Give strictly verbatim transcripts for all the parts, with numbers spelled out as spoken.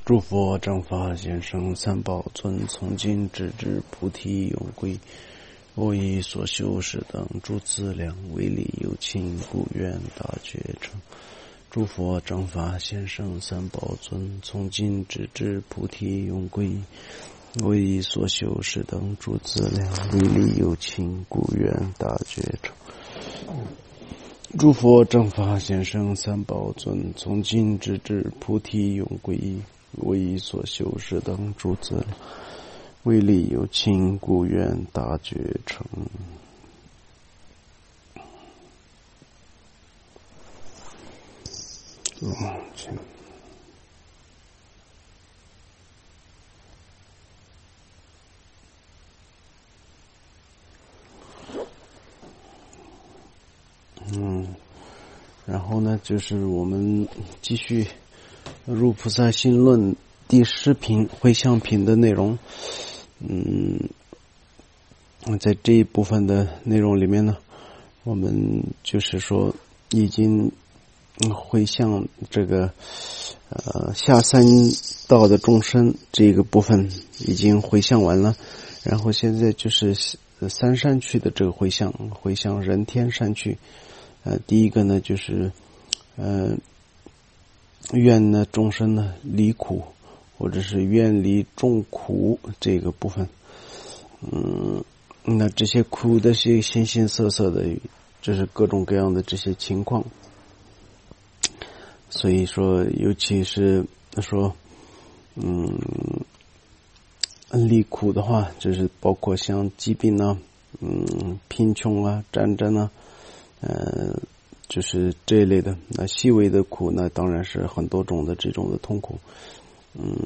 诸佛正法显圣三宝尊，从今直至菩提永归。我以所修是等诸资粮，为利有情，故愿大觉成。诸佛正法显圣三宝尊，从今直至菩提永归。我以所修是等诸资粮，为利有情，故愿大觉成。诸佛正法显圣三宝尊，从今直至菩提永归。我以所修是等诸资粮，为利有情，故愿大觉成。往前。嗯，然后呢，就是我们继续入菩萨心论第十品回向品的内容。嗯，在这一部分的内容里面呢，我们就是说已经回向这个呃下三道的众生这个部分已经回向完了，然后现在就是三善趣的这个回向，回向人天善趣。呃，第一个呢，就是呃，愿呢众生呢离苦，或者是愿离众苦这个部分。嗯，那这些苦的是形形色色的，就是各种各样的这些情况。所以说，尤其是说，嗯，离苦的话，就是包括像疾病啊，嗯，贫穷啊，战争啊。呃，就是这一类的。那细微的苦呢，当然是很多种的这种的痛苦。嗯，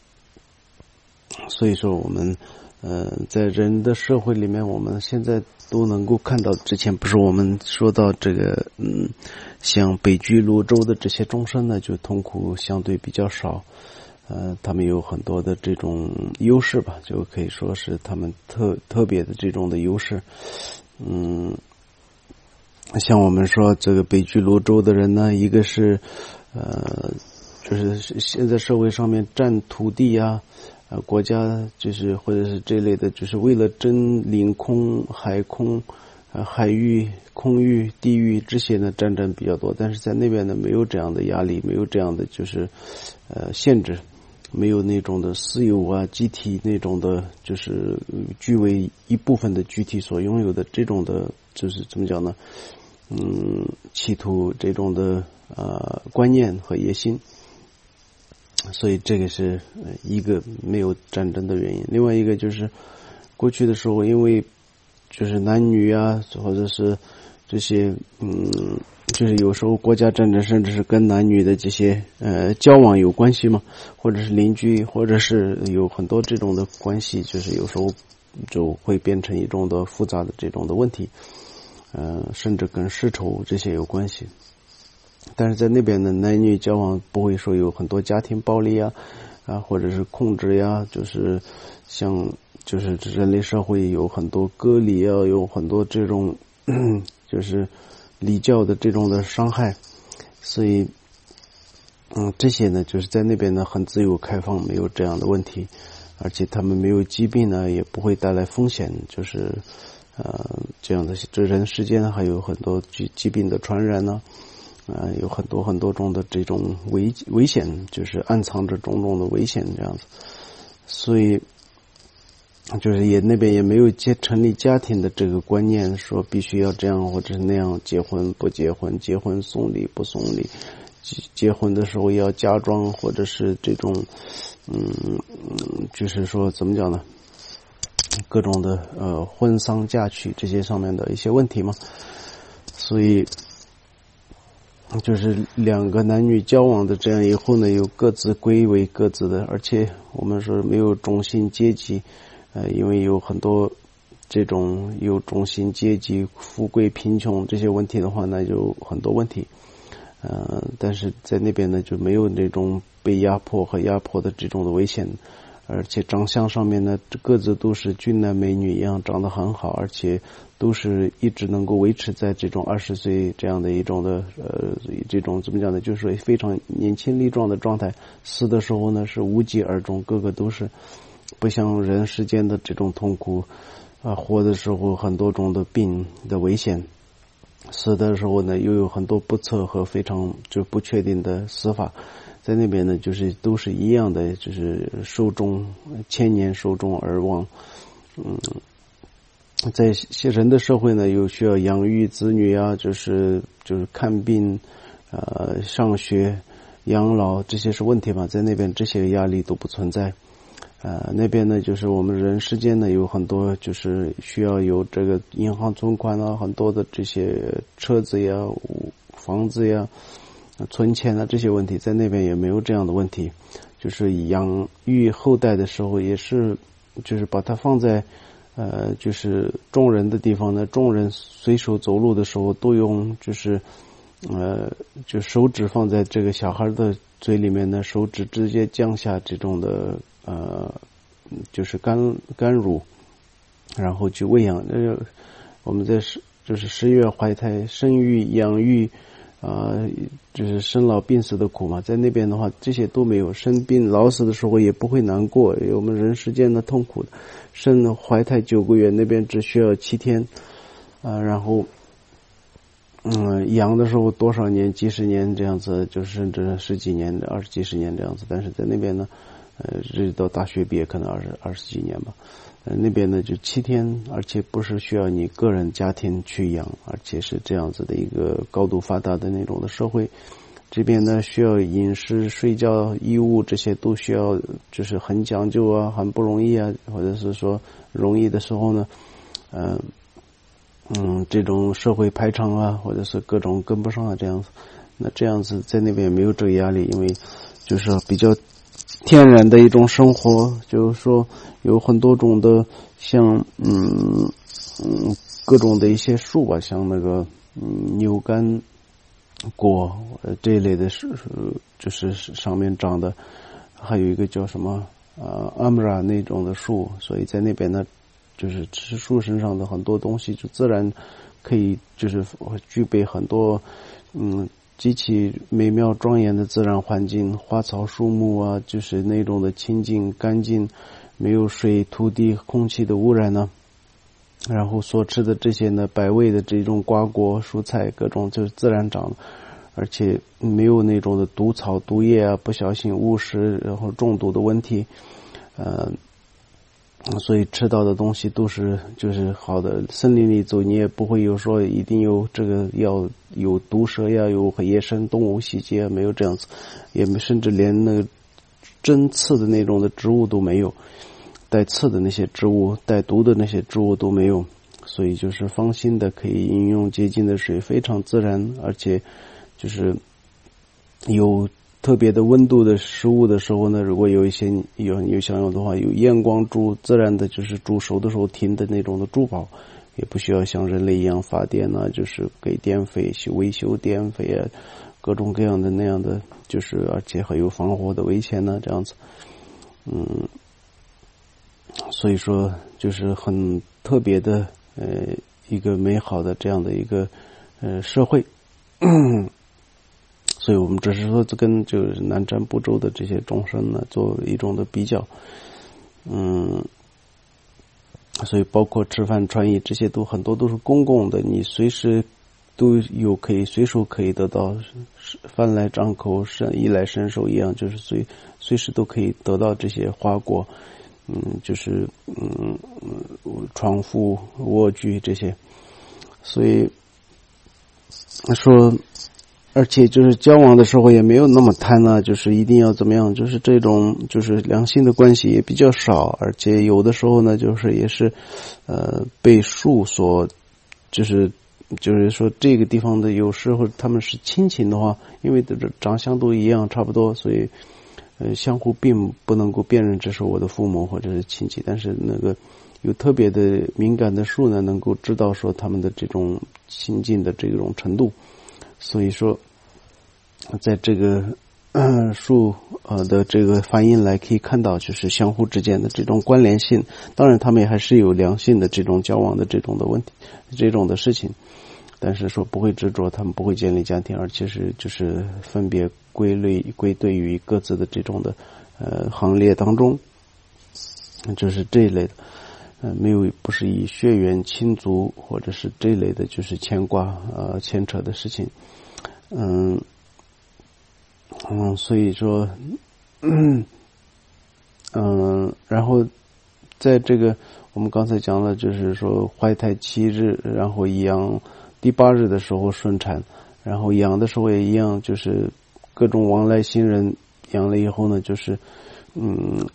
所以说我们呃在人的社会里面，我们现在都能够看到，之前不是我们说到这个嗯，像北俱泸州的这些众生呢，就痛苦相对比较少。呃，他们有很多的这种优势吧，就可以说是他们特特别的这种的优势。嗯。像我们说这个北俱泸州的人呢，一个是呃就是现在社会上面占土地啊，呃国家就是或者是这类的，就是为了争领空、海空、呃海域、空域、地域这些呢战争比较多，但是在那边呢没有这样的压力，没有这样的就是呃限制，没有那种的私有啊、集体那种的，就是据为一部分的具体所拥有的这种的，就是怎么讲呢？嗯，企图这种的呃观念和野心，所以这个是一个没有战争的原因。另外一个就是过去的时候，因为就是男女啊，或者是这些嗯，就是有时候国家战争甚至是跟男女的这些呃交往有关系嘛，或者是邻居，或者是有很多这种的关系，就是有时候就会变成一种的复杂的这种的问题。呃，甚至跟世仇这些有关系，但是在那边的男女交往不会说有很多家庭暴力啊，啊或者是控制呀，就是像就是人类社会有很多割礼啊，有很多这种就是礼教的这种的伤害，所以嗯这些呢就是在那边呢很自由开放，没有这样的问题，而且他们没有疾病呢，也不会带来风险，就是。呃，这样的这人世间还有很多疾疾病的传染呢，啊、呃，有很多很多种的这种危危险，就是暗藏着种种的危险这样子，所以就是也那边也没有结成立家庭的这个观念，说必须要这样或者是那样，结婚不结婚，结婚送礼不送礼，结婚的时候要嫁妆或者是这种，嗯，就是说怎么讲呢？各种的呃婚丧嫁娶这些上面的一些问题嘛，所以就是两个男女交往的这样以后呢，有各自归为各自的，而且我们说没有种姓阶级，呃，因为有很多这种有种姓阶级、富贵贫穷这些问题的话，那就很多问题，呃，但是在那边呢就没有那种被压迫和压迫的这种的危险。 而且长相上面呢，个子都是俊男美女一样，长得很好，而且都是一直能够维持在这种二十岁这样的一种的呃这种怎么讲呢，就是说非常年轻力壮的状态。死的时候呢是无疾而终，个个都是不像人世间的这种痛苦啊、呃，活的时候很多种的病的危险，死的时候呢又有很多不测和非常就不确定的死法。在那边呢就是都是一样的，就是寿终千年，寿终而亡。嗯，在人的社会呢又需要养育子女啊，就是就是看病呃上学养老，这些是问题嘛，在那边这些压力都不存在。呃那边呢就是我们人世间呢有很多就是需要有这个银行存款啊，很多的这些车子呀房子呀存钱啊，这些问题在那边也没有这样的问题。就是养育后代的时候也是就是把它放在呃就是众人的地方呢，众人随手走路的时候都用就是呃就手指放在这个小孩的嘴里面呢，手指直接降下这种的呃就是干干乳，然后去喂养。呃我们在就是十月怀胎生育养育啊、呃，就是生老病死的苦嘛，在那边的话这些都没有，生病老死的时候也不会难过，我们人世间的痛苦的生怀胎九个月，那边只需要七天啊、呃，然后嗯养的时候多少年几十年这样子，就是甚至十几年二十几十年这样子，但是在那边呢呃直到大学毕业可能二十二十几年吧。呃，那边呢就七天，而且不是需要你个人家庭去养，而且是这样子的一个高度发达的那种的社会。这边呢需要饮食、睡觉、衣物这些都需要，就是很讲究啊，很不容易啊，或者是说容易的时候呢，呃，嗯，这种社会排场啊，或者是各种跟不上啊这样子。那这样子在那边没有这个压力，因为就是比较天然的一种生活，就是说有很多种的像嗯嗯各种的一些树吧，像那个嗯牛肝果呃这一类的树，就是上面长的，还有一个叫什么呃阿姆拉那种的树，所以在那边呢就是吃树身上的很多东西就自然可以就是具备很多嗯极其美妙庄严的自然环境，花草树木啊，就是那种的清净干净，没有水土地空气的污染呢。然后所吃的这些呢百味的这种瓜果蔬菜各种就是自然长的，而且没有那种的毒草毒液啊，不小心误食然后中毒的问题。呃所以吃到的东西都是就是好的，森林里走你也不会有说一定有这个要有毒蛇呀，有野生动物袭击啊，没有这样子，也没甚至连那个针刺的那种的植物都没有，带刺的那些植物带毒的那些植物都没有，所以就是放心的可以饮用洁净的水，非常自然，而且就是有特别的温度的食物的时候呢，如果有一些有有想要的话，有验光珠，自然的就是煮熟的时候停的那种的珠宝，也不需要像人类一样发电啊，就是给电费去维修电费啊，各种各样的那样的，就是而且还有防火的危险呢，这样子，嗯，所以说就是很特别的呃一个美好的这样的一个呃社会。所以我们只是说跟就是南瞻部洲的这些众生呢做一种的比较，嗯，所以包括吃饭穿衣这些都很多都是公共的，你随时都有可以随手可以得到，饭来张口衣来伸手一样，就是随随时都可以得到这些花果，嗯，就是嗯床铺卧具这些，所以说。而且就是交往的时候也没有那么贪啊，就是一定要怎么样，就是这种就是良性的关系也比较少，而且有的时候呢就是也是呃被树所就是就是说这个地方的有时候他们是亲情的话，因为这长相都一样差不多，所以呃相互并不能够辨认这是我的父母或者是亲戚，但是那个有特别的敏感的树呢能够知道说他们的这种亲近的这种程度。所以说在这个呃数呃的这个反应来可以看到，就是相互之间的这种关联性。当然，他们还是有良性的这种交往的这种的问题，这种的事情。但是说不会执着，他们不会建立家庭，而其实就是分别归类归队于各自的这种的呃行列当中，就是这一类的。呃，没有不是以血缘亲族或者是这一类的，就是牵挂呃牵扯的事情，嗯嗯，所以说，嗯嗯，然后在这个我们刚才讲了，就是说怀胎七日，然后养第八日的时候顺产，然后养的时候也一样，就是各种往来新人养了以后呢，就是嗯。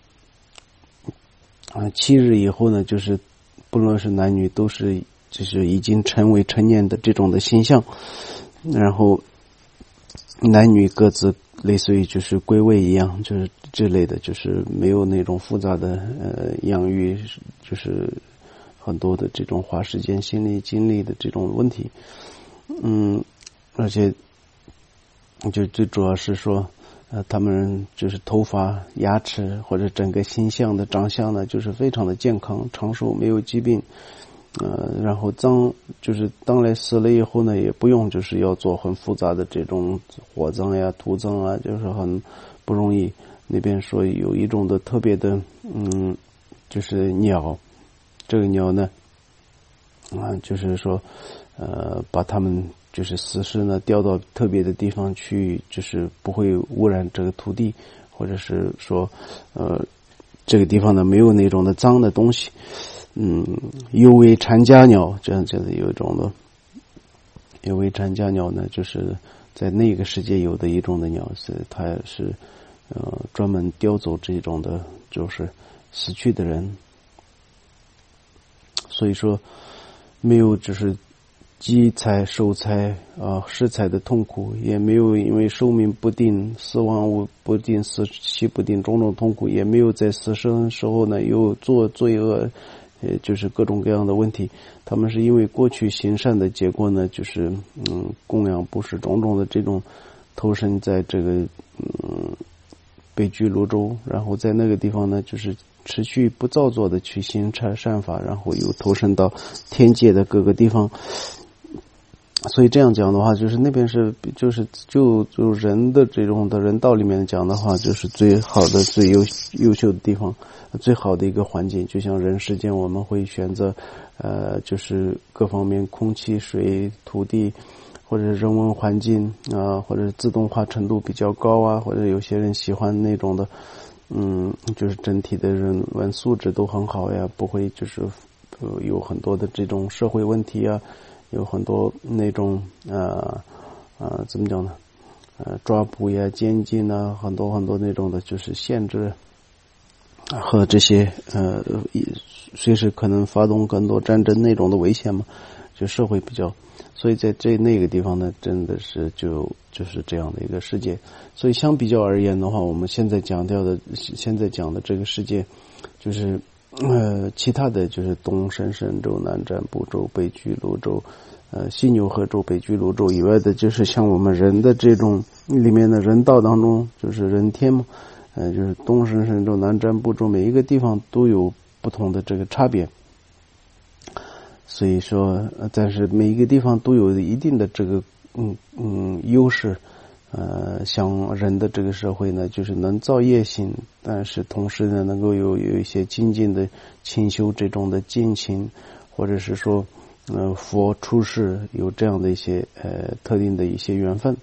啊，七日以后呢，就是不论是男女，都是就是已经成为成年的这种的形象，然后男女各自类似于就是归位一样，就是这类的，就是没有那种复杂的呃养育，就是很多的这种花时间、心力、精力的这种问题，嗯，而且就最主要是说。呃，他们就是头发、牙齿或者整个形象的长相呢，就是非常的健康、长寿，没有疾病。呃，然后葬就是当来死了以后呢，也不用就是要做很复杂的这种火葬呀、土葬啊，就是很不容易。那边说有一种的特别的，嗯，就是鸟，这个鸟呢，啊，就是说，呃，把它们。就是死尸呢掉到特别的地方去，就是不会污染这个土地，或者是说，呃，这个地方呢没有那种的脏的东西。嗯，尤为产家鸟，这样子有一种的，尤为产家鸟呢，就是在那个世界有的一种的鸟，是它是呃专门叼走这种的，就是死去的人。所以说，没有只是。积财、受财啊、失财的痛苦，也没有因为寿命不定、死亡不定、死期不定种种痛苦，也没有在死生时候呢有做罪恶，呃，就是各种各样的问题。他们是因为过去行善的结果呢，就是嗯供养布施种种的这种投身在这个嗯北俱泸州，然后在那个地方呢，就是持续不造作的去行善善法，然后又投身到天界的各个地方。所以这样讲的话，就是那边是就是就就人的这种的人道里面讲的话，就是最好的、最优优秀的地方，最好的一个环境。就像人世间，我们会选择呃，就是各方面空气、水、土地，或者人文环境啊、呃，或者自动化程度比较高啊，或者有些人喜欢那种的，嗯，就是整体的人文素质都很好呀，不会就是呃有很多的这种社会问题啊。有很多那种呃呃怎么讲呢？呃抓捕呀、监禁啊，很多很多那种的，就是限制和这些呃随时可能发动更多战争那种的危险嘛，就社会比较，所以在这那个地方呢，真的是就就是这样的一个世界。所以相比较而言的话，我们现在讲掉的，现在讲的这个世界，就是。呃，其他的就是东深神州、南瞻部洲、北俱泸州、呃西牛贺州、北俱泸州以外的，就是像我们人的这种里面的人道当中，就是人天嘛，呃，就是东深神州、南瞻部洲，每一个地方都有不同的这个差别。所以说，呃、但是每一个地方都有一定的这个嗯嗯优势。呃，像人的这个社会呢，就是能造业行，但是同时呢，能够有有一些精进的清修这种的精勤，或者是说，呃，佛出世有这样的一些呃特定的一些缘分。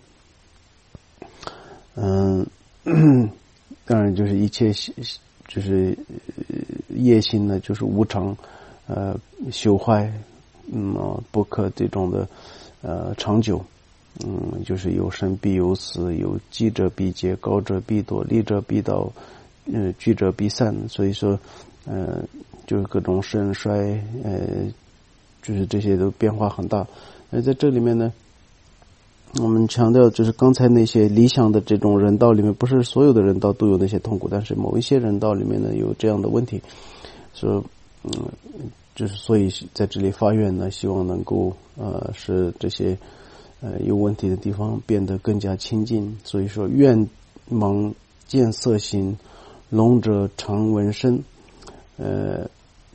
嗯、呃，当然就是一切就是业行呢，就是无常，呃，朽坏，嗯、呃，不可这种的呃长久。嗯，就是有生必有死，有积者必结，高者必堕，利者必倒，呃，聚者必散。所以说，呃，就是各种盛衰，呃，就是这些都变化很大。那在这里面呢，我们强调就是刚才那些理想的这种人道里面，不是所有的人道都有那些痛苦，但是某一些人道里面呢有这样的问题，说，嗯，就是所以在这里发愿呢，希望能够呃使这些。 呃有问题的地方变得更加清净。所以说愿盲见色心，聋者常闻声，呃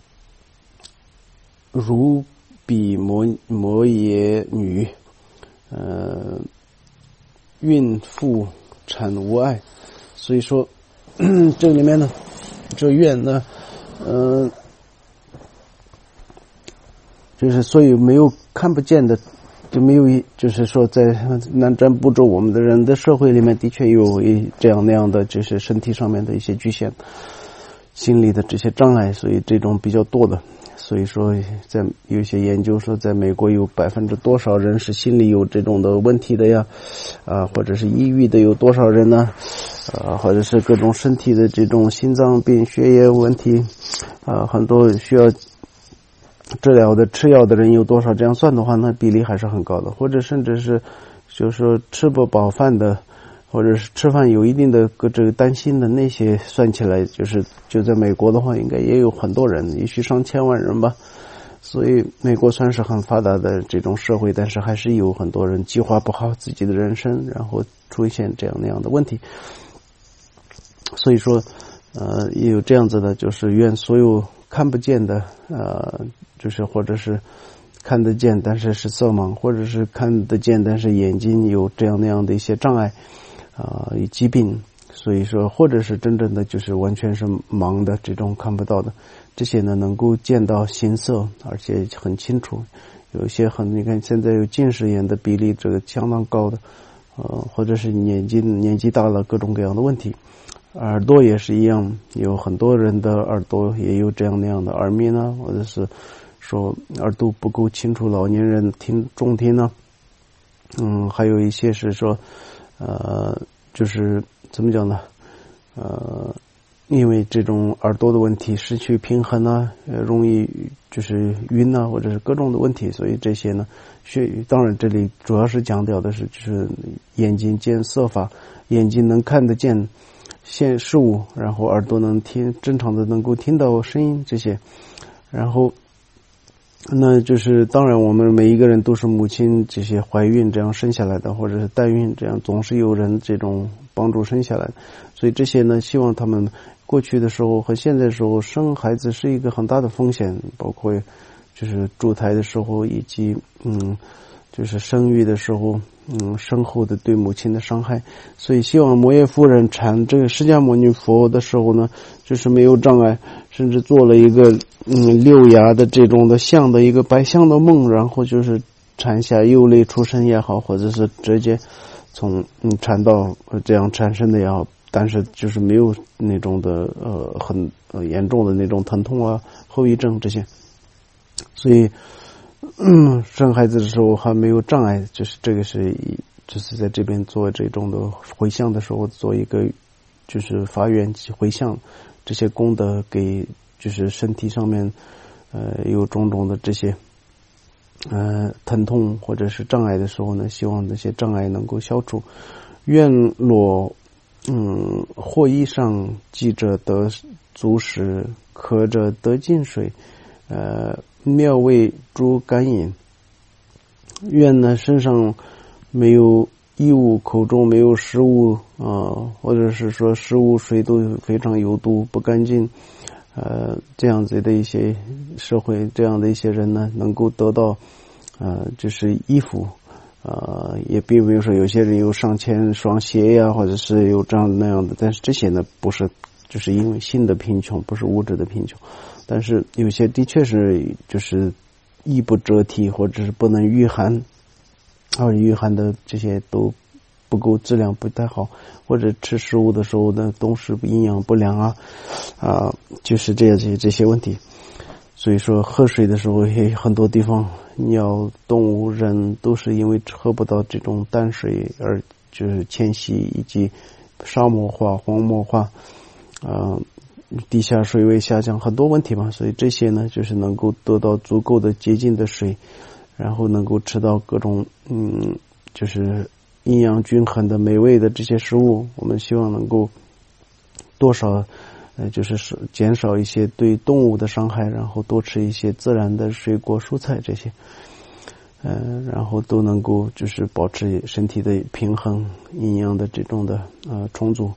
如比摩摩耶女，呃孕妇产无碍。所以说这里面呢，这愿呢嗯、呃就是所以没有看不见的，就没有一就是说在南瞻部洲我们的人的社会里面的确有一这样那样的就是身体上面的一些局限，心理的这些障碍，所以这种比较多的。所以说在有一些研究说在美国有百分之多少人是心理有这种的问题的呀，啊或者是抑郁的有多少人呢，啊或者是各种身体的这种心脏病血液问题，啊很多需要治疗的吃药的人有多少，这样算的话那比例还是很高的。或者甚至是就是说吃不饱饭的，或者是吃饭有一定的这个担心的，那些算起来就是就在美国的话应该也有很多人，也许上千万人吧。所以美国算是很发达的这种社会，但是还是有很多人计划不好自己的人生，然后出现这样那样的问题。所以说呃也有这样子的，就是愿所有看不见的呃就是或者是看得见但是是色盲，或者是看得见但是眼睛有这样那样的一些障碍啊、呃、疾病，所以说或者是真正的就是完全是盲的，这种看不到的，这些呢能够见到形色，而且很清楚。有一些很你看现在有近视眼的比例这个相当高的，呃或者是年纪年纪大了各种各样的问题。耳朵也是一样，有很多人的耳朵也有这样那样的耳鸣呢，或者是说耳朵不够清楚，老年人听重听呢，嗯，还有一些是说，呃，就是怎么讲呢，呃，因为这种耳朵的问题失去平衡呢，呃，容易就是晕啊，或者是各种的问题，所以这些呢，学当然这里主要是强调的是就是眼睛见色法，眼睛能看得见现事物，然后耳朵能听正常的能够听到声音这些，然后那就是当然我们每一个人都是母亲这些怀孕这样生下来的，或者是代孕这样总是有人这种帮助生下来，所以这些呢希望他们过去的时候和现在的时候生孩子是一个很大的风险，包括就是助胎的时候以及嗯就是生育的时候嗯生后的对母亲的伤害。所以希望摩耶夫人产这个释迦牟尼佛的时候呢就是没有障碍，甚至做了一个嗯六牙的这种的像的一个白象的梦，然后就是产下幼类出生也好，或者是直接从嗯产道这样产生的也好，但是就是没有那种的呃很呃严重的那种疼痛啊后遗症这些。所以嗯生孩子的时候还没有障碍，就是这个是就是在这边做这种的回向的时候做一个就是发愿回向这些功德给就是身体上面呃有种种的这些呃疼痛或者是障碍的时候呢，希望那些障碍能够消除。愿裸嗯或衣上记者得足食，渴者得净水，呃妙味诸甘饮。愿呢身上没有异物，口中没有食物啊、呃，或者是说食物水都非常有毒不干净，呃这样子的一些社会这样的一些人呢能够得到呃就是衣服，呃也并没有说有些人有上千双鞋呀，或者是有这样那样的，但是这些呢不是就是因为性的贫穷，不是物质的贫穷，但是有些的确是就是衣不遮体，或者是不能御寒，而御寒的这些都不够，质量不太好，或者吃食物的时候呢东西营养不良啊啊，就是这些这些问题。所以说喝水的时候也很多地方鸟动物人都是因为喝不到这种淡水而就是迁徙，以及沙漠化荒漠化啊、呃，地下水位下降，很多问题嘛。所以这些呢就是能够得到足够的洁净的水，然后能够吃到各种嗯就是营养均衡的美味的这些食物，我们希望能够多少呃就是减少一些对动物的伤害，然后多吃一些自然的水果蔬菜这些。 呃，然后都能够就是保持身体的平衡，营养的这种的呃充足。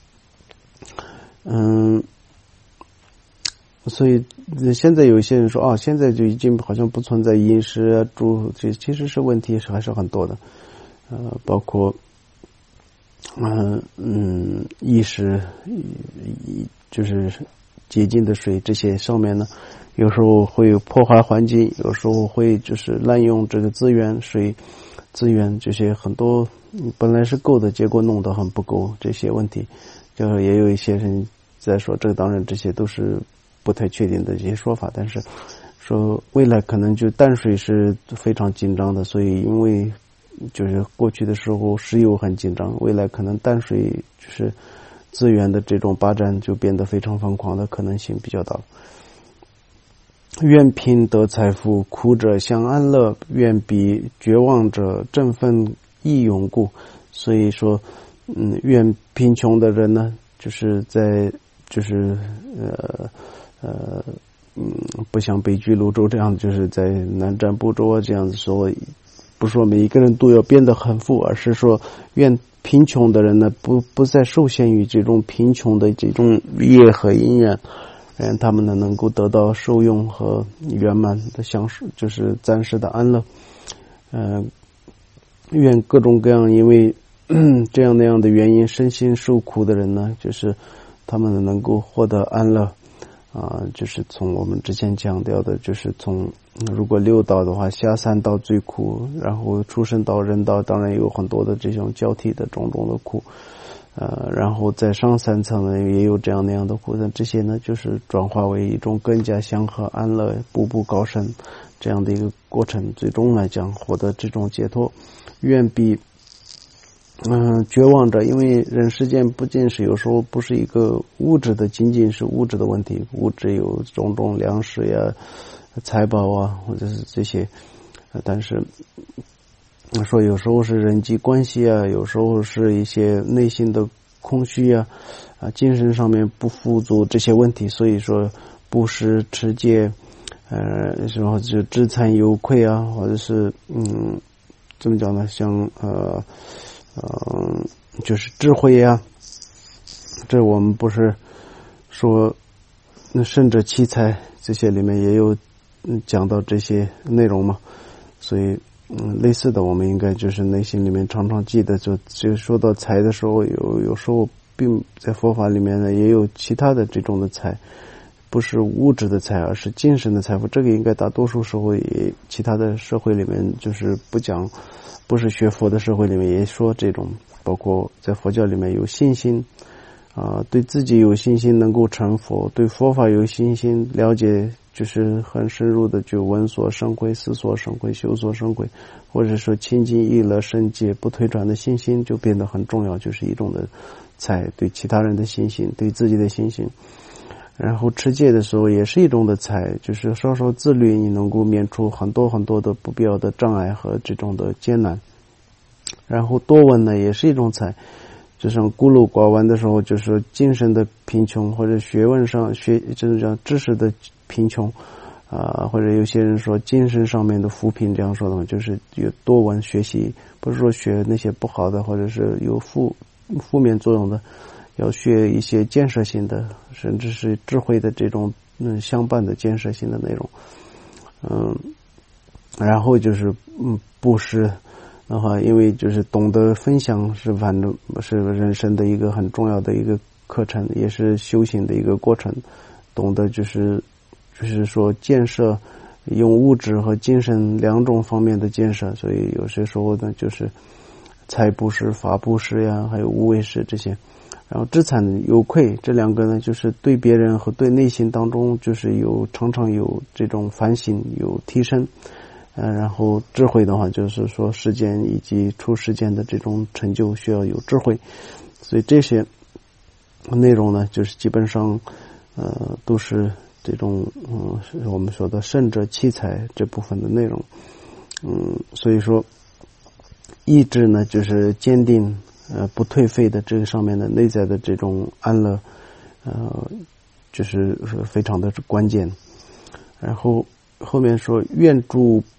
嗯，所以现在有一些人说啊，现在就已经好像不存在饮食啊，住这其实是问题是还是很多的，呃，包括嗯、呃、嗯意识，就是洁净的水这些上面呢，有时候会破坏环境，有时候会就是滥用这个资源，水资源这些很多本来是够的，结果弄得很不够，这些问题，就是也有一些人在说，这个当然这些都是不太确定的一些说法，但是说未来可能就淡水是非常紧张的，所以因为就是过去的时候石油很紧张，未来可能淡水就是资源的这种发展就变得非常疯狂的可能性比较大。愿贫得财富，苦者享安乐，愿比绝望者振奋益永固。所以说，嗯，愿贫穷的人呢，就是在就是呃呃嗯，不像北俱泸州这样，就是在南瞻部洲啊这样子说，不是说每一个人都要变得很富，而是说愿贫穷的人呢，不不再受限于这种贫穷的这种业和因缘。让他们呢能够得到受用和圆满的享受，就是暂时的安乐。呃，愿各种各样因为这样那样的原因身心受苦的人呢，就是他们能够获得安乐啊、呃，就是从我们之前讲掉的，就是从如果六道的话，下三道最苦，然后出生道、人道，当然有很多的这种交替的种种的苦。呃，然后在上三层呢也有这样那样的苦，但这些呢就是转化为一种更加祥和安乐、步步高升这样的一个过程，最终来讲获得这种解脱。愿比嗯、呃、绝望者，因为人世间不仅是有时候不是一个物质的，仅仅是物质的问题，物质有种种粮食呀、财宝啊，或者是这些，呃、但是说有时候是人际关系啊，有时候是一些内心的空虚啊，啊，精神上面不富足这些问题，所以说布施、持戒，呃，然后就知惭有愧啊，或者是嗯，怎么讲呢？像呃呃，就是智慧呀、啊，这我们不是说那圣者七才这些里面也有讲到这些内容嘛，所以。嗯，类似的，我们应该就是内心里面常常记得，就就说到财的时候，有有时候并在佛法里面呢，也有其他的这种的财，不是物质的财，而是精神的财富。这个应该大多数时候也，其他的社会里面就是不讲，不是学佛的社会里面也说这种，包括在佛教里面有信心啊、呃，对自己有信心能够成佛，对佛法有信心，了解。就是很深入的就闻所生慧、思所生慧、修所生慧，或者说清净意乐圣戒不退转的信心就变得很重要，就是一种的财，对其他人的信心，对自己的信心。然后持戒的时候也是一种的财，就是稍稍自律，你能够免除很多很多的不必要的障碍和这种的艰难。然后多闻呢也是一种财，就像孤陋寡闻的时候，就是精神的贫穷，或者学问上学就是讲知识的贫穷啊、呃，或者有些人说精神上面的扶贫，这样说的话，就是有多闻学习，不是说学那些不好的，或者是有负负面作用的，要学一些建设性的，甚至是智慧的这种嗯相伴的建设性的内容，嗯，然后就是嗯布施的话，因为就是懂得分享是反正是人生的一个很重要的一个课程，也是修行的一个过程，懂得就是就是说建设，用物质和精神两种方面的建设，所以有些时候呢就是财布施、法布施呀，还有无畏施这些。然后知惭有愧，这两个呢就是对别人和对内心当中就是有常常有这种反省，有提升。呃，然后智慧的话，就是说实践以及出实践的这种成就需要有智慧，所以这些内容呢，就是基本上呃都是这种嗯我们说的圣者七才这部分的内容，嗯，所以说意志呢就是坚定呃不退废的这个上面的内在的这种安乐，呃，就是非常的关键。然后后面说愿诸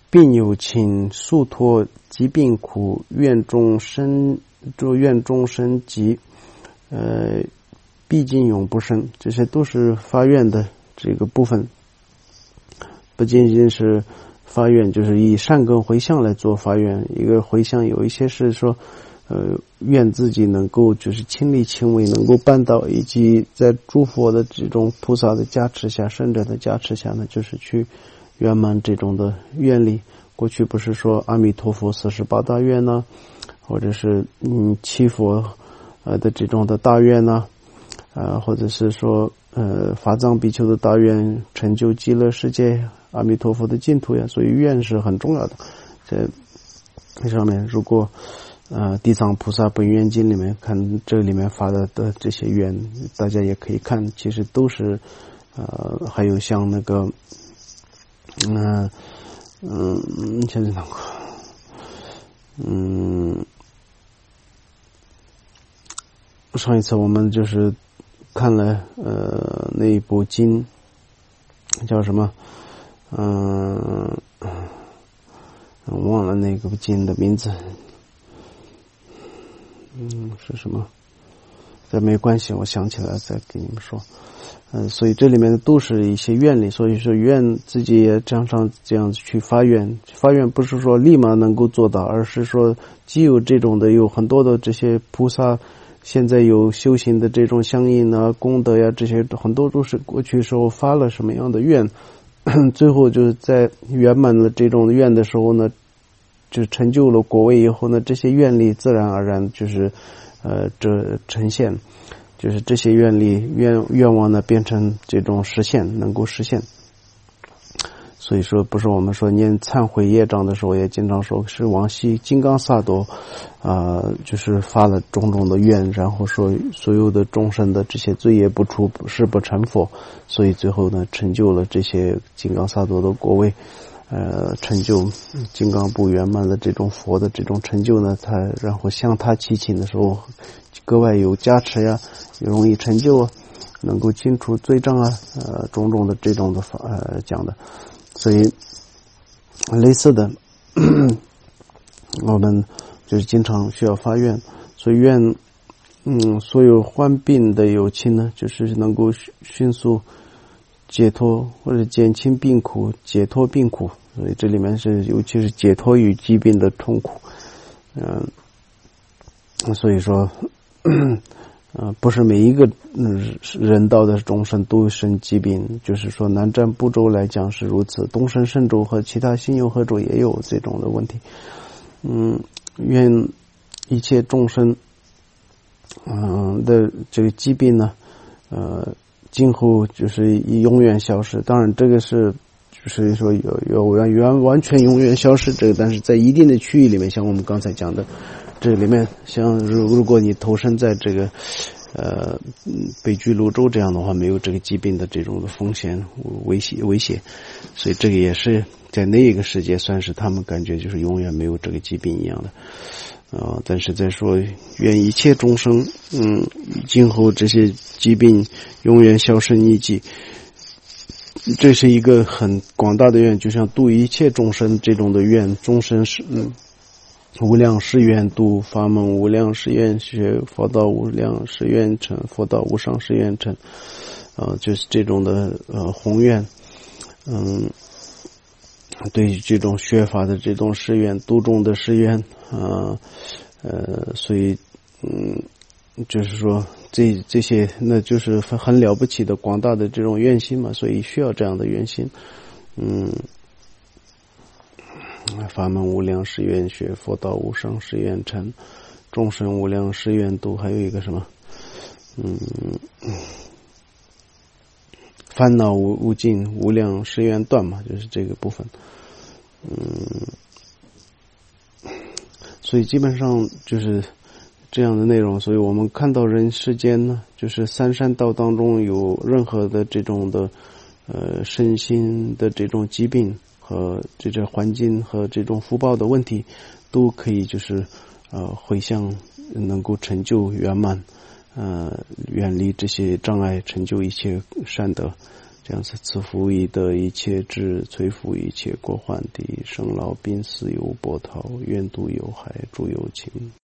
病有情，速脱疾病苦，愿众生就愿众生疾，呃，毕竟永不生，这些都是发愿的这个部分。不仅仅是发愿，就是以善根回向来做发愿。一个回向有一些是说，呃，愿自己能够就是亲力亲为，能够办到，以及在诸佛的这种菩萨的加持下，圣者的加持下呢，就是去圆满这种的愿力。过去不是说阿弥陀佛四十八大愿呢，或者是嗯七佛呃的这种的大愿呢，呃或者是说呃法藏比丘的大愿成就极乐世界阿弥陀佛的净土呀，所以愿是很重要的。在这上面，如果呃地藏菩萨本愿经里面看这里面发的的这些愿，大家也可以看，其实都是呃还有像那个嗯。呃嗯，现在那个，嗯，上一次我们就是看了呃那一部经，叫什么？嗯、呃，忘了那个经的名字。嗯，是什么？这没关系，我想起来再给你们说。嗯，所以这里面都是一些愿力，所以说愿自己也常常这样去发愿，发愿不是说立马能够做到，而是说既有这种的，有很多的这些菩萨现在有修行的这种相应啊功德呀，这些很多都是过去时候发了什么样的愿，最后就是在圆满了这种愿的时候呢，就成就了果位以后呢，这些愿力自然而然就是呃这呈现。就是这些愿力愿愿望呢变成这种实现，能够实现。所以说不是我们说念忏悔业障的时候也经常说是往昔金刚萨埵啊、呃，就是发了种种的愿，然后说所有的众生的这些罪业不除，誓不成佛，所以最后呢成就了这些金刚萨埵的果位，呃，成就金刚不圆满的这种佛的这种成就呢，他然后向他祈请的时候格外有加持呀，也容易成就啊，能够清除罪障啊，呃，种种的这种的呃讲的，所以类似的，我们就是经常需要发愿，所以愿，嗯，所有患病的有情呢，就是能够迅速解脱或者减轻病苦，解脱病苦，所以这里面是尤其是解脱与疾病的痛苦，嗯、呃，所以说。呃，不是每一个嗯人道的众生都生疾病，就是说南瞻部洲来讲是如此，东胜神州和其他新游河州也有这种的问题。嗯，愿一切众生，嗯、呃、的这个疾病呢，呃，今后就是永远消失。当然，这个是就是说有有完完完全永远消失这个，但是在一定的区域里面，像我们刚才讲的。这里面像如如果你投身在这个呃北俱泸州这样的话，没有这个疾病的这种的风险威胁威胁，所以这个也是在那一个世界算是他们感觉就是永远没有这个疾病一样的啊、呃。但是在说愿一切众生，嗯，今后这些疾病永远销声匿迹，这是一个很广大的愿，就像度一切众生这种的愿，众生是嗯。无量誓愿度法门，无量誓愿学佛道，无量誓愿成佛道，无上誓愿成，呃，就是这种的呃宏愿，嗯，对这种学法的这种誓愿，度众的誓愿，啊、呃，呃，所以嗯，就是说这这些那就是很了不起的广大的这种愿心嘛，所以需要这样的愿心，嗯。法门无量誓愿学，佛道无上誓愿成，众生无量誓愿度，还有一个什么？嗯，烦恼无无尽，无量誓愿断嘛，就是这个部分。嗯，所以基本上就是这样的内容。所以我们看到人世间呢，就是三善道当中有任何的这种的呃身心的这种疾病。和这种环境和这种福报的问题，都可以就是呃回向，能够成就圆满，呃远离这些障碍，成就一切善德。 将是赐福以得一切智，摧伏一切过患的，生老病死有波涛，愿度有害，诸有情。